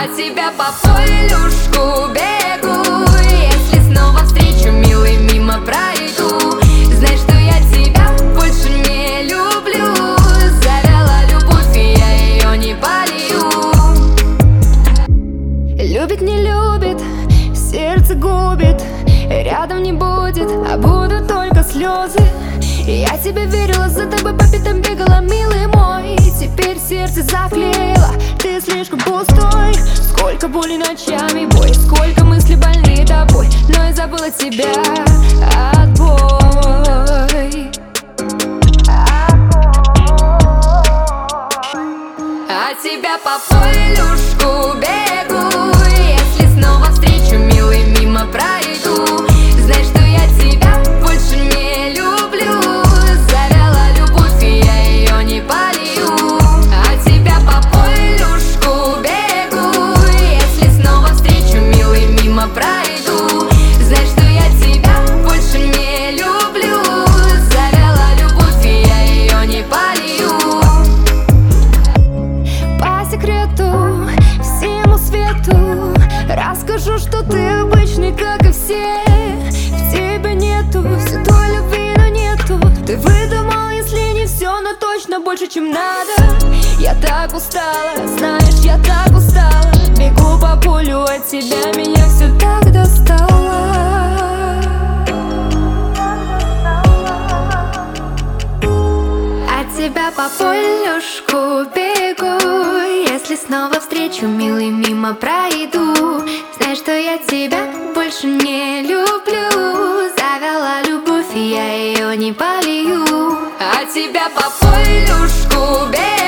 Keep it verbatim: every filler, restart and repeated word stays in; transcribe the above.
от тебя по полюшку бегу. Если снова встречу, милый, мимо пройду, знай, что я тебя больше не люблю. Завела любовь, и я ее не полью. Любит, не любит, сердце губит, рядом не будет, а будут только слезы. Я тебе верила, за тобой по пятам бегала, милый мой. Теперь сердце заклеило, ты слишком пустой. Сколько боли ночами, бой, сколько мыслей больны тобой, но я забыла тебя, отбой. От тебя по полюшку бегу. Если снова встречу, милый, мимо пройду, знай, что я тебя больше не люблю. Завела любовь, и я ее не полью. От тебя по полюшку бегу. Если снова встречу, милый, мимо пройду, знай, что я тебя больше не люблю. Завела любовь, и я ее не полью. По секрету всему свету расскажу, что ты обычный, как и все. В тебе нету всей той любви, но нету. Ты выдумал, если не все, но точно больше, чем надо. Я так устала, знаешь, я так устала. Бегу по полю от тебя, меня все так достало. От тебя по полюшку бегу. Если снова встречу, милый, мимо пройду, знай, что я тебя больше не люблю. Завела любовь, и я ее не полью. От тебя по полюшку бегу.